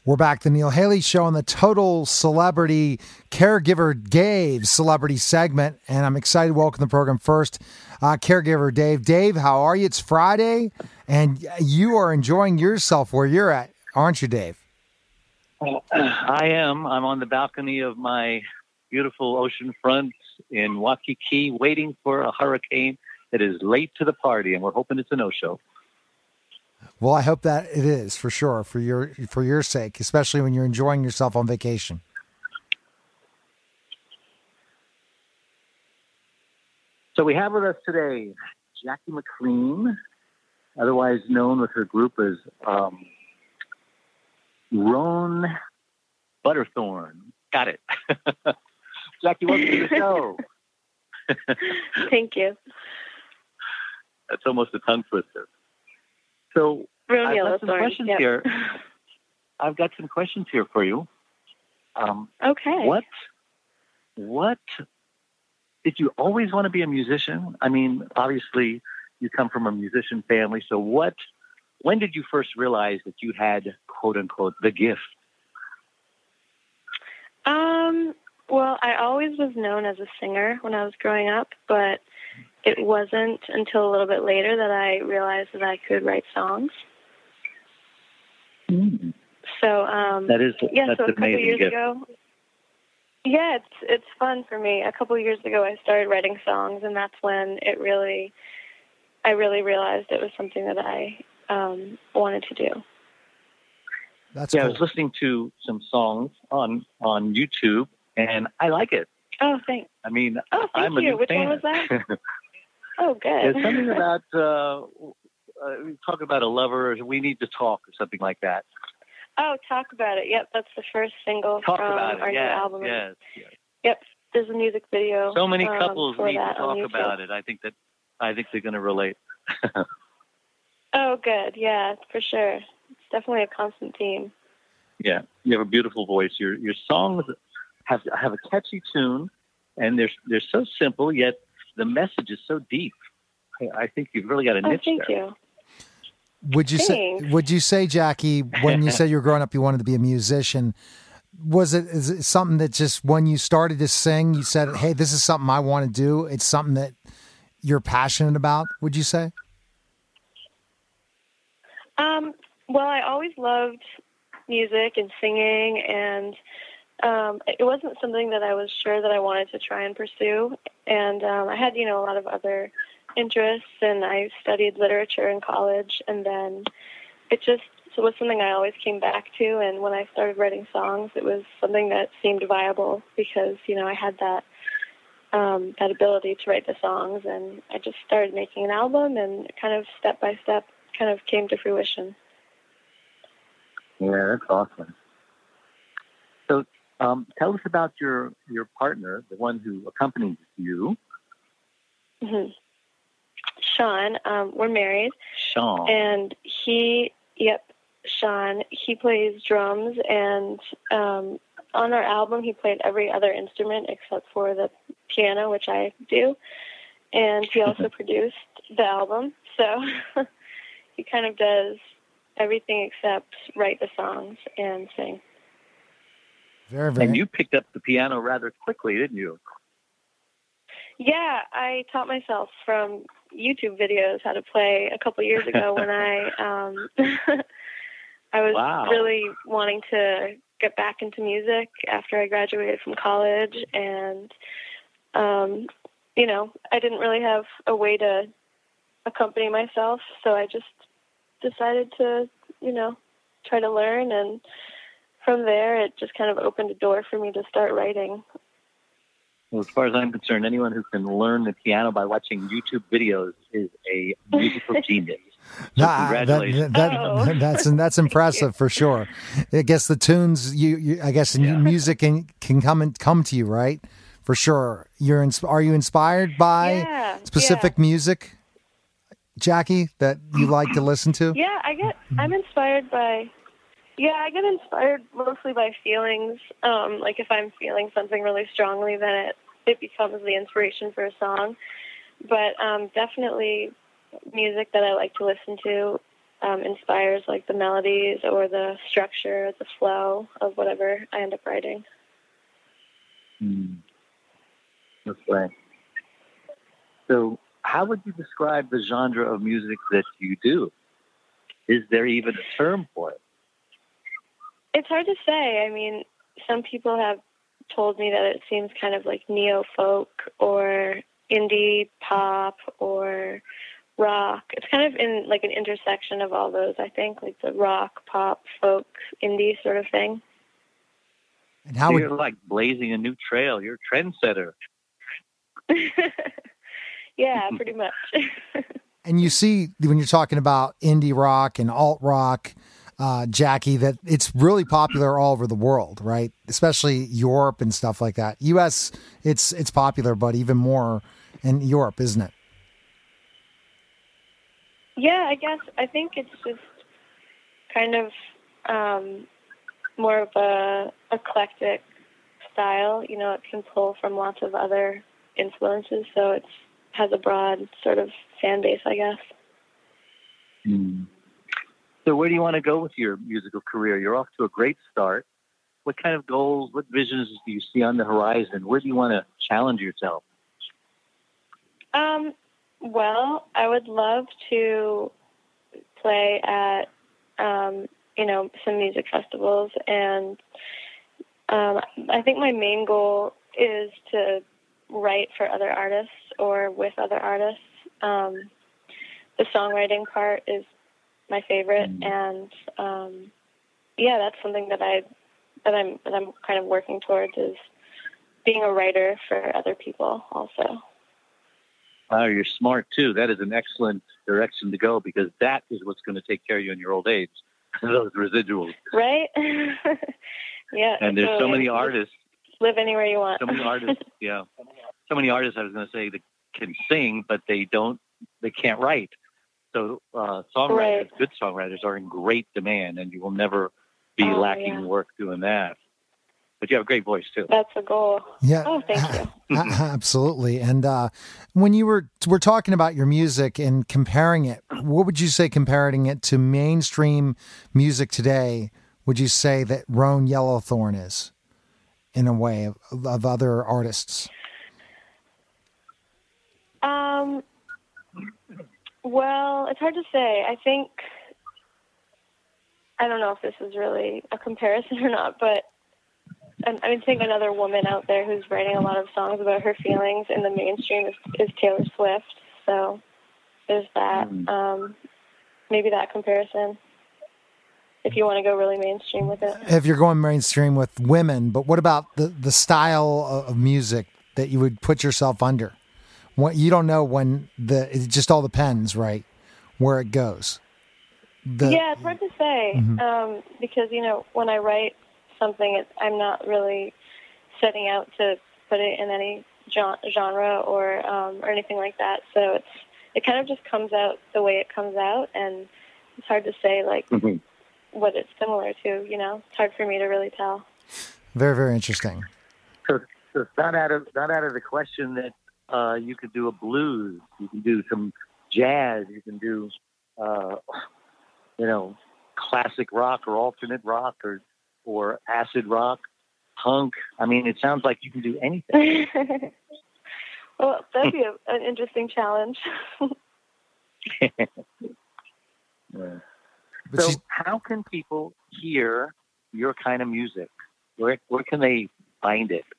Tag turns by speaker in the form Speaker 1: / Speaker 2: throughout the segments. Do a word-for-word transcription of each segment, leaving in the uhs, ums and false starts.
Speaker 1: We're back. The Neil Haley Show on the Total Celebrity Caregiver Dave Celebrity segment, and I'm excited to welcome the program first. Uh, Caregiver Dave. Dave, how are you? It's Friday, and you are enjoying yourself where you're at, aren't you, Dave?
Speaker 2: Well, I am. I'm on the balcony of my beautiful ocean front in Waikiki, waiting for a hurricane that is late to the party, and we're hoping it's a no-show.
Speaker 1: Well, I hope that it is for sure, for your for your sake, especially when you're enjoying yourself on vacation.
Speaker 2: So we have with us today Jackie McLean, otherwise known with her group as um, Roan Butterthorn. Got it. Jackie, welcome to the show.
Speaker 3: Thank you.
Speaker 2: That's almost a tongue twister. So
Speaker 3: Roan
Speaker 2: I've got some
Speaker 3: Yellowthorn,
Speaker 2: questions
Speaker 3: yep.
Speaker 2: here. I've got some questions here for you. Um,
Speaker 3: okay.
Speaker 2: What? What? Did you always want to be a musician? I mean, obviously, you come from a musician family. So what? When did you first realize that you had, quote unquote, the gift?
Speaker 3: Um. Well, I always was known as a singer when I was growing up, but it wasn't until a little bit later that I realized that I could write songs.
Speaker 2: Mm.
Speaker 3: So, um,
Speaker 2: that is
Speaker 3: yeah,
Speaker 2: that's
Speaker 3: so a
Speaker 2: an
Speaker 3: couple
Speaker 2: amazing
Speaker 3: years
Speaker 2: gift.
Speaker 3: ago, yeah, it's it's fun for me. A couple years ago, I started writing songs, and that's when it really, I really realized it was something that I um, wanted to do.
Speaker 1: That's
Speaker 2: yeah,
Speaker 1: cool.
Speaker 2: I was listening to some songs on on YouTube, and I like it.
Speaker 3: Oh, thanks.
Speaker 2: I mean,
Speaker 3: oh, thank
Speaker 2: I'm a
Speaker 3: you.
Speaker 2: new
Speaker 3: Which
Speaker 2: fan.
Speaker 3: one was that? Oh, good.
Speaker 2: There's something about uh, uh, talk about a lover. Or we need to talk, or something like that.
Speaker 3: Oh, Talk About It. Yep, that's the first single
Speaker 2: Talk
Speaker 3: from
Speaker 2: about it.
Speaker 3: our
Speaker 2: Yes,
Speaker 3: new album.
Speaker 2: yes, yes.
Speaker 3: Yep, there's a music video.
Speaker 2: So many
Speaker 3: um,
Speaker 2: couples
Speaker 3: for
Speaker 2: need to
Speaker 3: that on
Speaker 2: talk
Speaker 3: YouTube.
Speaker 2: about it. I think that I think they're going to relate.
Speaker 3: Oh, good. Yeah, for sure. It's definitely a constant theme.
Speaker 2: Yeah, you have a beautiful voice. Your your songs have have a catchy tune, and they're they're so simple, yet the message is so deep. I, I think you've really got a
Speaker 3: Oh,
Speaker 2: niche
Speaker 3: thank
Speaker 2: there.
Speaker 3: you.
Speaker 1: Would you
Speaker 3: Thanks.
Speaker 1: say? Would you say, Jackie, when you said you were growing up, you wanted to be a musician? Was it, is it something that just when you started to sing, you said, "Hey, this is something I want to do"? It's something that you're passionate about. Would you say?
Speaker 3: Um. Well, I always loved music and singing, and um, it wasn't something that I was sure that I wanted to try and pursue. And um, I had, you know, a lot of other interests, and I studied literature in college, and then it just was something I always came back to. And when I started writing songs, it was something that seemed viable because, you know, I had that um, that ability to write the songs, and I just started making an album, and kind of step by step kind of came to fruition.
Speaker 2: Yeah, that's awesome. So, um, tell us about your your partner, the one who accompanies you,
Speaker 3: Mm-hmm. Sean. Um, we're married,
Speaker 2: Sean.
Speaker 3: and he, yep, Sean. He plays drums, and um, on our album, he played every other instrument except for the piano, which I do, and he also produced the album. So he kind of does everything except write the songs and sing.
Speaker 1: Very, very.
Speaker 2: And you picked up the piano rather quickly, didn't you?
Speaker 3: Yeah, I taught myself from YouTube videos how to play a couple years ago when I um, I was
Speaker 2: Wow.
Speaker 3: really wanting to get back into music after I graduated from college, and um, you know, I didn't really have a way to accompany myself, so I just decided to, you know, try to learn, and from there it just kind of opened a door for me to start writing.
Speaker 2: Well, as far as I'm concerned, anyone who can learn the piano by watching YouTube videos is a musical genius. So
Speaker 1: Nah,
Speaker 2: congratulations.
Speaker 1: That, that,
Speaker 3: Oh.
Speaker 1: that, that's that's impressive for sure. I guess the tunes you, you I guess
Speaker 2: Yeah.
Speaker 1: music can can come and come to you, right? For sure. You're ins- are you inspired by
Speaker 3: Yeah,
Speaker 1: specific
Speaker 3: yeah.
Speaker 1: music, Jackie, that you like to listen to?
Speaker 3: Yeah, I get, I'm inspired by, yeah, I get inspired mostly by feelings. Um, like if I'm feeling something really strongly, then it, it becomes the inspiration for a song. But um, definitely music that I like to listen to um, inspires like the melodies or the structure, the flow of whatever I end up writing.
Speaker 2: Mm. That's right. So how would you describe the genre of music that you do? Is there even a term for it?
Speaker 3: It's hard to say. I mean, some people have told me that it seems kind of like neo-folk or indie pop or rock. It's kind of in like an intersection of all those, I think, like the rock, pop, folk, indie sort of thing.
Speaker 1: And how would...
Speaker 2: You're like blazing a new trail. You're a trendsetter.
Speaker 3: Yeah, pretty much.
Speaker 1: And you see, when you're talking about indie rock and alt rock, uh, Jackie, that it's really popular all over the world, right? Especially Europe and stuff like that. U S, it's it's popular, but even more in Europe, isn't it?
Speaker 3: Yeah, I guess. I think it's just kind of um, more of a eclectic style. You know, it can pull from lots of other influences, so it's has a broad sort of fan base, I guess.
Speaker 2: Mm. So where do you want to go with your musical career? You're off to a great start. What kind of goals, what visions do you see on the horizon? Where do you want to challenge yourself?
Speaker 3: Um, well, I would love to play at, um, you know, some music festivals. And um, I think my main goal is to write for other artists or with other artists. Um, the songwriting part is my favorite, and um, yeah, that's something that I that I'm that I'm kind of working towards, is being a writer for other people also.
Speaker 2: Wow, you're smart too. That is an excellent direction to go, because that is what's going to take care of you in your old age. Those residuals,
Speaker 3: right? Yeah.
Speaker 2: And there's so many
Speaker 3: you
Speaker 2: artists.
Speaker 3: Live anywhere you want.
Speaker 2: So many artists, yeah. So many artists, I was going to say, that can sing, but they don't, they can't write. So uh, songwriters,
Speaker 3: right.
Speaker 2: good songwriters, are in great demand, and you will never be
Speaker 3: oh,
Speaker 2: lacking
Speaker 3: yeah.
Speaker 2: work doing that. But you have a great voice too.
Speaker 3: That's a goal.
Speaker 1: Yeah.
Speaker 3: Oh, thank you.
Speaker 1: Absolutely. And uh, when you were we're talking about your music and comparing it, what would you say comparing it to mainstream music today? Would you say that Roan Yellowthorn is, in a way, of, of other artists?
Speaker 3: Um. Well, it's hard to say. I think, I don't know if this is really a comparison or not, but I, I think another woman out there who's writing a lot of songs about her feelings in the mainstream is, is Taylor Swift. So there's that.
Speaker 2: Mm.
Speaker 3: Um, maybe that comparison, if you want to go really mainstream with it.
Speaker 1: If you're going mainstream with women, but what about the, the style of music that you would put yourself under? What, you don't know when the, it just all depends, right, where it goes. The,
Speaker 3: yeah, it's hard to say, mm-hmm. um, because, you know, when I write something, it, I'm not really setting out to put it in any genre or um, or anything like that. So it's it kind of just comes out the way it comes out, and it's hard to say, like, mm-hmm. what it's similar to, you know. It's hard for me to really tell.
Speaker 1: Very, very interesting.
Speaker 2: So, so it's not out of, not out of the question that Uh, you could do a blues, you can do some jazz, you can do, uh, you know, classic rock or alternate rock or or acid rock, punk. I mean, it sounds like you can do anything.
Speaker 3: Well, that'd be a, an interesting challenge.
Speaker 2: Yeah. So how can people hear your kind of music? Where, where can they find it?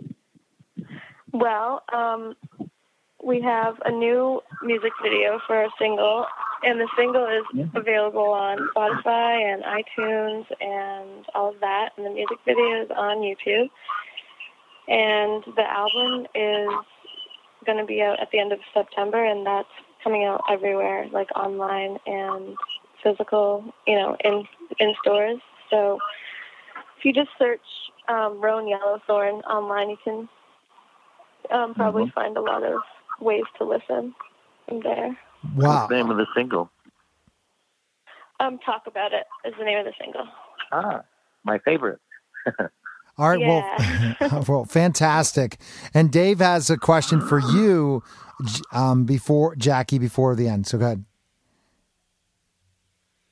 Speaker 3: Well, um, we have a new music video for our single, and the single is available on Spotify and iTunes and all of that, and the music video is on YouTube. And the album is going to be out at the end of September, and that's coming out everywhere, like online and physical, you know, in in stores. So if you just search um, Roan Yellowthorn online, you can Um, probably mm-hmm. find a lot of ways to listen from there.
Speaker 1: Wow.
Speaker 2: What's the name of the single?
Speaker 3: Um, Talk About It is the name of the single.
Speaker 2: Ah, my favorite.
Speaker 1: All right,
Speaker 3: yeah.
Speaker 1: well, well, fantastic. And Dave has a question for you um, before, Jackie, before the end. So go ahead.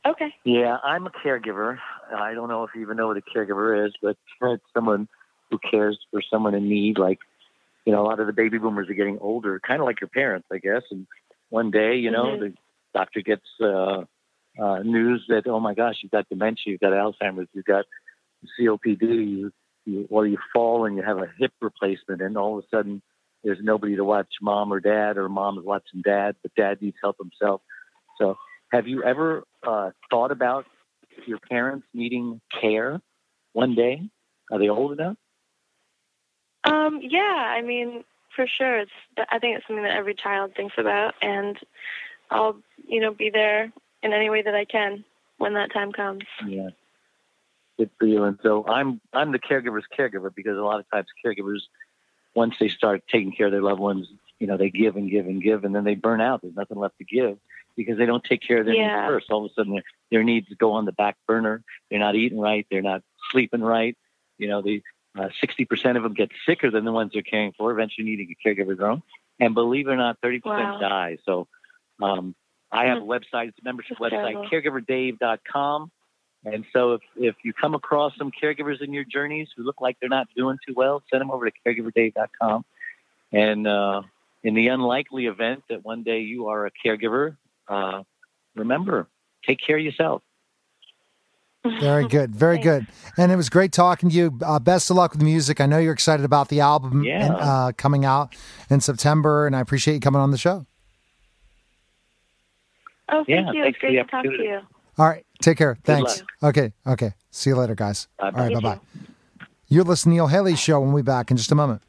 Speaker 3: Okay.
Speaker 2: Yeah, I'm a caregiver. I don't know if you even know what a caregiver is, but it's someone who cares for someone in need. Like, you know, a lot of the baby boomers are getting older, kind of like your parents, I guess. And one day, you know, mm-hmm. the doctor gets uh, uh, news that, oh my gosh, you've got dementia, you've got Alzheimer's, you've got C O P D, you, you, or you fall and you have a hip replacement, and all of a sudden there's nobody to watch mom or dad, or mom is watching dad, but dad needs help himself. So have you ever uh, thought about your parents needing care one day? Are they old enough?
Speaker 3: Um, yeah, I mean, for sure. It's, I think it's something that every child thinks about, and I'll, you know, be there in any way that I can when that time comes.
Speaker 2: Yeah. Good for you. And so I'm, I'm the caregiver's caregiver, because a lot of times caregivers, once they start taking care of their loved ones, you know, they give and give and give, and then they burn out. There's nothing left to give because they don't take care of their
Speaker 3: yeah.
Speaker 2: needs first. All of a sudden their, their needs go on the back burner. They're not eating right. They're not sleeping right. You know, they, uh, sixty percent of them get sicker than the ones they're caring for, eventually needing a caregiver of their own. And believe it or not, thirty percent
Speaker 3: wow.
Speaker 2: die. So um, I have a website, it's a membership
Speaker 3: That's
Speaker 2: website,
Speaker 3: terrible.
Speaker 2: caregiver dave dot com. And so if, if you come across some caregivers in your journeys who look like they're not doing too well, send them over to caregiver dave dot com. And uh, in the unlikely event that one day you are a caregiver, uh, remember, take care of yourself.
Speaker 1: Very good. Very good. And it was great talking to you. Uh, best of luck with the music. I know you're excited about the album
Speaker 2: yeah.
Speaker 1: and, uh, coming out in September, and I appreciate you coming on the show.
Speaker 3: Oh, thank
Speaker 2: yeah,
Speaker 3: you. It's great to talk to you.
Speaker 1: All right. Take care.
Speaker 2: Good
Speaker 1: Thanks.
Speaker 2: luck.
Speaker 1: Okay. Okay. See you later, guys.
Speaker 2: Bye-bye.
Speaker 1: All right.
Speaker 3: You
Speaker 1: Bye-bye.
Speaker 3: too.
Speaker 1: You're listening to Neil Haley Show. When we back in just a moment.